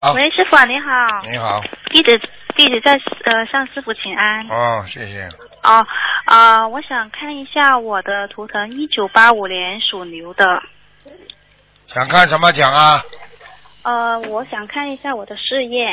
好， 喂，师傅啊，你好。 你好。 弟子在向师傅请安。 哦，谢谢。 我想看一下我的图腾，1985年属牛的。 想看什么讲啊？ 我想看一下我的事业。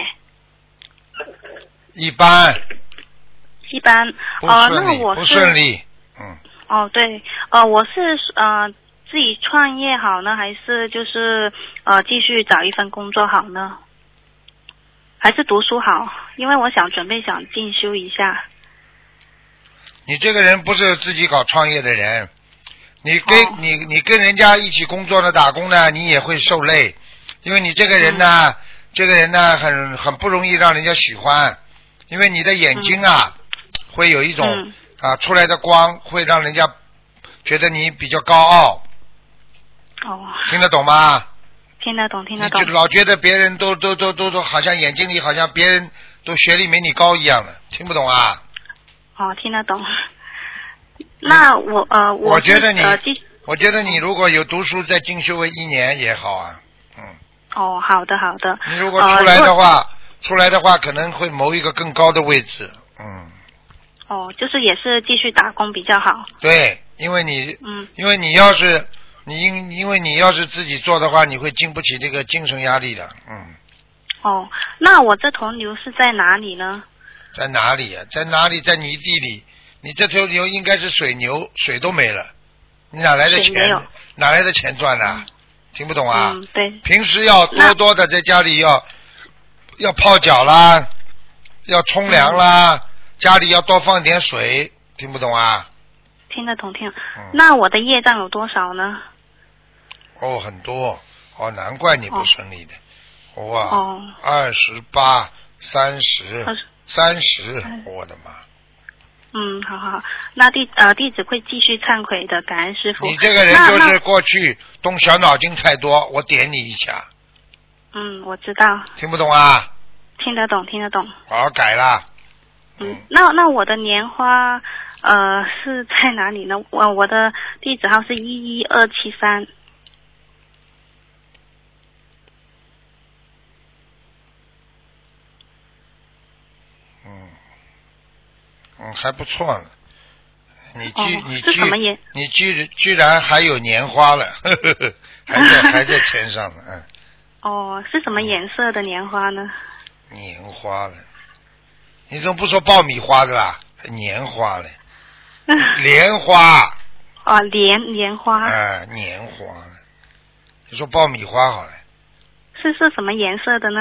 一般。 一般。那我是不顺利。 哦，对，我是自己创业好呢，还是就是继续找一份工作好呢？还是读书好？因为我想准备进修一下。 你这个人不是自己搞创业的人，你跟人家一起工作的打工呢，你也会受累，因为你这个人呢，很不容易让人家喜欢，因为你的眼睛会有一种出来的光，会让人家觉得你比较高傲。听得懂吗？ 听得懂。 你就老觉得别人都好像眼睛里好像别人都学历没你高一样的，听不懂啊？ 听得懂。那我觉得你如果有读书再进修个1年也好啊。 好的。 你如果出来的话可能会谋一个更高的位置。 就是也是继续打工比较好。 对，因为你要是自己做的话，你会经不起这个精神压力的。 那我这头牛是在哪里呢？ 在哪里啊？在哪里？在泥地里。你这头牛应该是水牛，水都没了，你哪来的钱？哪来的钱赚呢？听不懂啊？ 对。 平时要多的在家里要泡脚啦，要冲凉啦，家里要多放点水，听不懂啊？ 听得懂。那我的业障有多少呢？ 很多。难怪你不顺利的。28、30，我的妈！ 好，那弟子会继续忏悔的，感恩师父。 你这个人就是过去动小脑筋太多，我点你一下。 我知道。 听不懂啊？ 听得懂。 好，改了。 那我的年花是在哪里呢？我的地址号是11273。 还不错呢。你居然还有年花了，呵呵，还在天上呢。 是什么颜色的年花呢？ 年花了，你怎么不说爆米花的啦？年花了，莲花。 莲花。 年花了，你说爆米花好了。 是什么颜色的呢？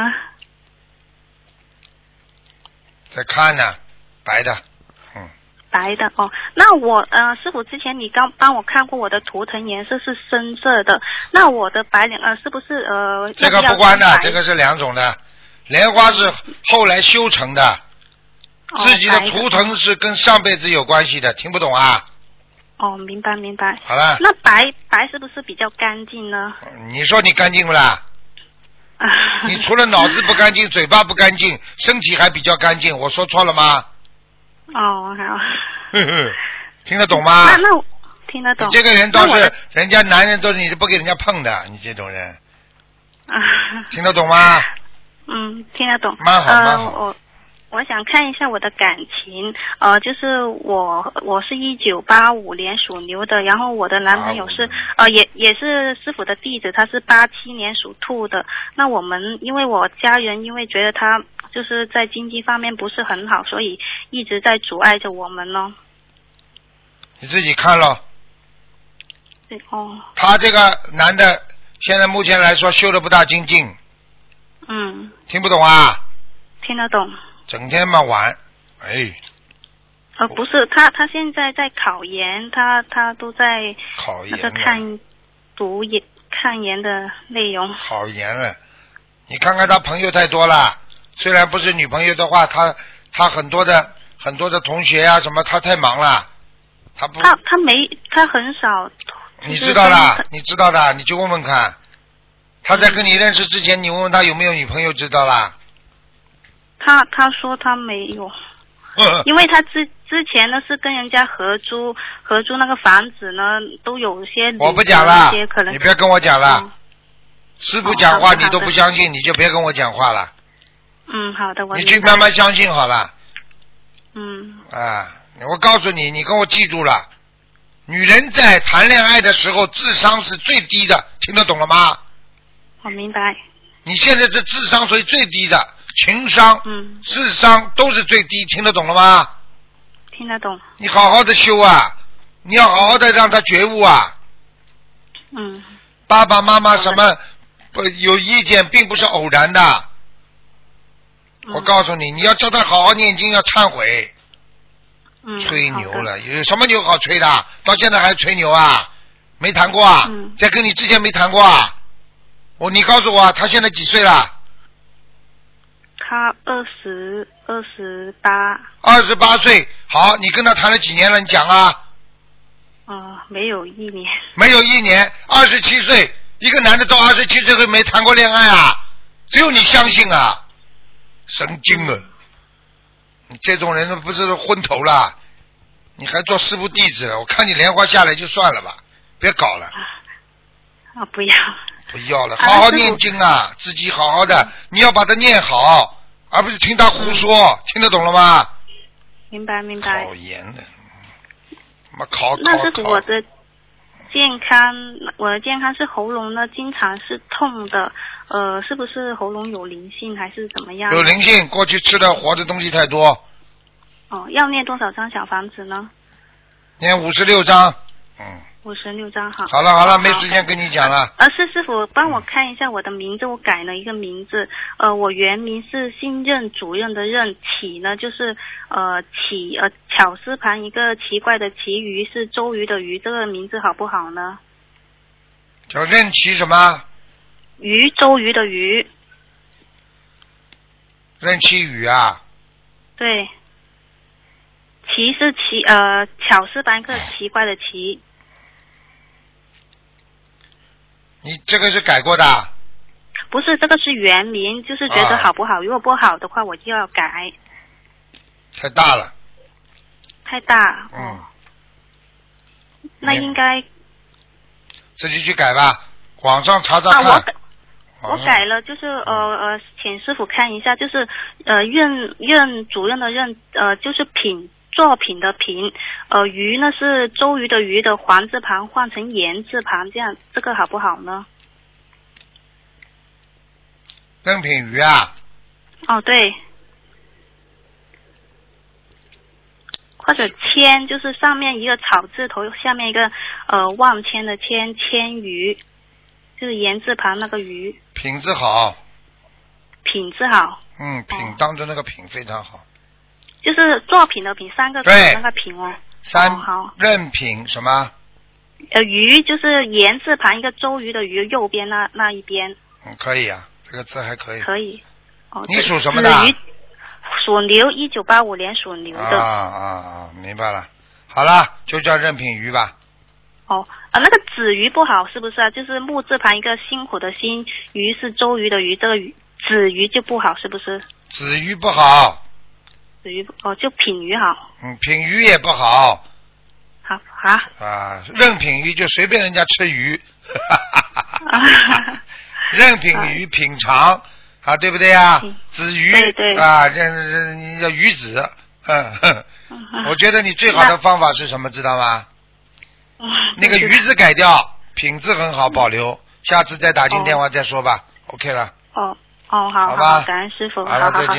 在看呢，白的。 白的。那我师傅之前你刚帮我看过我的图腾颜色是深色的，那我的白莲是不是这个不关的，这个是2种的，莲花是后来修成的，自己的图腾是跟上辈子有关系的，听不懂啊？ 明白。 好了。 那白是不是比较干净呢？ 你说你干净不啦？你除了脑子不干净，嘴巴不干净，身体还比较干净，我说错了吗？ 好。 听得懂吗？ 那我听得懂。 你这个人倒是人家男人都是你不给人家碰的，你这种人。听得懂吗？ 听得懂。 蛮好。 我想看一下我的感情，就是我是1985年属牛的，然后我的男朋友是也是师傅的弟子，他是87年属兔的。那我们因为我家人因为觉得他就是在经济方面不是很好，所以一直在阻碍着我们呢。 你自己看了。 对。 他这个男的现在目前来说修得不大精进。听不懂啊？ 听得懂。 整天嘛玩。 不是，他现在在考研，他都在考研那个看研的内容。 考研了，你看看他朋友太多了，虽然不是女朋友的话，他很多的同学啊什么，他太忙了，他很少。 你知道的，你去问问看，他在跟你认识之前，你问问他有没有女朋友，知道啦。 他说他没有，因为他之前呢是跟人家合租那个房子呢，都有些我不讲了，你不要跟我讲了。 师傅讲话好的你都不相信，你就别跟我讲话了。 好的，我你去慢慢相信好了。我告诉你，你跟我记住了，女人在谈恋爱的时候智商是最低的，听得懂了吗？ 我明白。 你现在这智商属于最低的，情商、智商都是最低，听得懂了吗？ 听得懂。 你好好的修啊，你要好好的让他觉悟啊。爸爸妈妈什么有意见并不是偶然的。我告诉你，你要叫他好好念经，要忏悔。吹牛了，有什么牛好吹的？到现在还吹牛啊？没谈过啊？在跟你之前没谈过啊？你告诉我，他现在几岁了？ 他28。 28岁，好，你跟他谈了几年了？你讲啊。 没有1年。 没有1年，27岁，一个男的到27岁还没谈过恋爱啊？只有你相信啊？神经了！你这种人不是昏头了？你还做师父弟子了？我看你莲花下来就算了吧，别搞了。 不要。 不要了，好好念经啊，自己好好的，你要把它念好，而不是听他胡说，听得懂了吗？ 明白。 考研的， 那是我的健康是喉咙呢，经常是痛的，是不是喉咙有灵性还是怎么样？ 有灵性，过去吃的活的东西太多。 要念多少张小房子呢？ 念56张。 56张好。 好了，没时间跟你讲了。 师傅帮我看一下我的名字，我改了一个名字。我原名是新任主任的任，启呢就是巧思旁一个奇怪的奇，鱼是周瑜的鱼，这个名字好不好呢？ 叫任启什么？ 鱼，周瑜的鱼。 任启宇啊？ 对。奇是巧思旁一个奇怪的奇。 你这个是改过的？ 不是，这个是原名，就是觉得好不好？如果不好的话，我就要改。 太大了。 太大。那应该自己去改吧，网上查查看。 我改了，就是请师傅看一下，就是任主任的任，就是作品的品，鱼呢是周瑜的鱼的黄字旁换成言字旁，这样这个好不好呢？ 任品鱼啊？ 对。或者千，就是上面一个草字头，下面一个万千的千，千鱼，就是言字旁那个鱼。 品字好。 品字好。 品当中那个品非常好。 就是作品的品，3个字那个品哦。好。 任品什么？ 鱼就是言字旁一个周瑜的鱼，右边那一边。 可以啊，这个字还可以。 可以。 你属什么的？ 属牛，1985年属牛的。明白了。好了，就叫任品鱼吧。 那个子鱼不好是不是啊？就是木字旁一个辛苦的辛，鱼是周瑜的鱼，这个子鱼就不好是不是？ 子鱼不好。 子鱼就品鱼好。 品鱼也不好。 好。 任品鱼就随便人家吃鱼。任品鱼品尝对不对啊？子鱼对你叫鱼子。我觉得你最好的方法是什么知道吗？那个鱼字改掉，品质很好保留，下次再打进电话再说吧。OK 了。 好吧， 感恩师傅。 好了，再见。